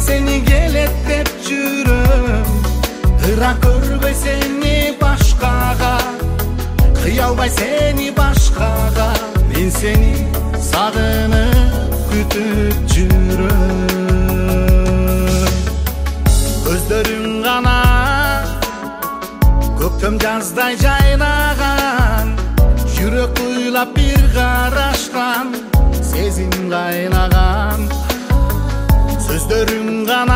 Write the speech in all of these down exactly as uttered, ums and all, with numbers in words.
seni gelet dep жүрөм, ыра көрбөй сени башкага, кыя албай сени башкага. Мен сени сагынып күтүп жүрөм. Көздөрүң гана көктөм жаздай жайнаган, жүрөк уйлап бир караштан сезим кайнаган. Сөздөрүң гана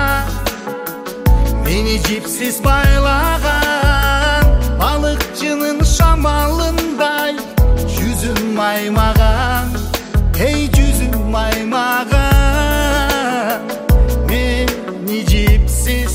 мени жипсиз байлаган, балыкчынын шамалындай жүзүм маймаган. Эй жүзүм маймаган, мени жипсиз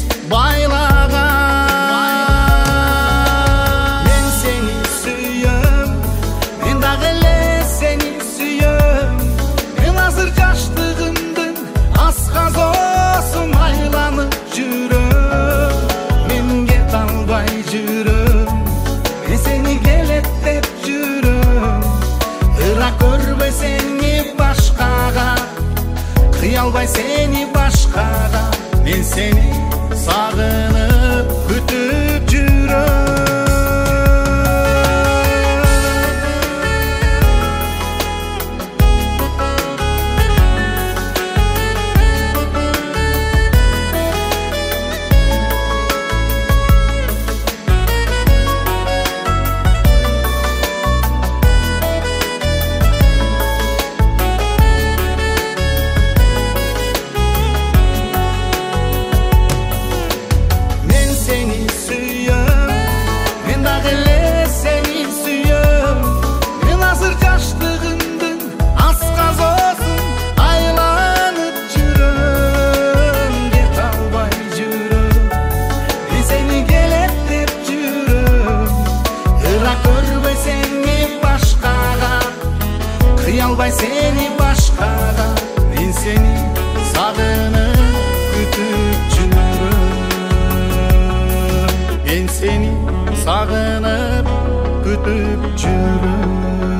байлаган. Мен сени сүйөм, мен дагы эле сени сүйөм. Мен азыр жаштыгымдын асказосун айланып жүрөм. Мен кете албай жүрөм, мен сени келет деп жүрөм. Ыра көрбөй сени башкага, кыя албай сени башкага. Мен сени сагынып күтүп жүрөм. Албай сени башкага, мен сени сагынып күтүп жүрөм. Мен сени сагынып күтүп жүрөм.